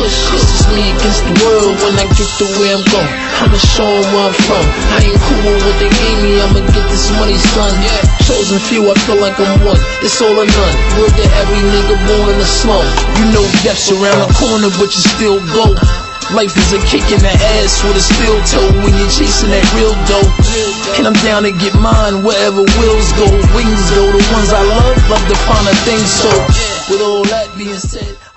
push. It's just me against the world when I get to where I'm going. I'ma show 'em where I'm from. I ain't cool with what they gave me, I'ma get this money, son. Chosen few, I feel like I'm one. It's all or none. Word to every nigga born in the slum. You know death's around the corner, but you still go. Life is a kick in the ass with a steel toe when you're chasing that real dough. And I'm down to get mine wherever wheels go, wings go. The ones I love to find a thing. So with all that being said,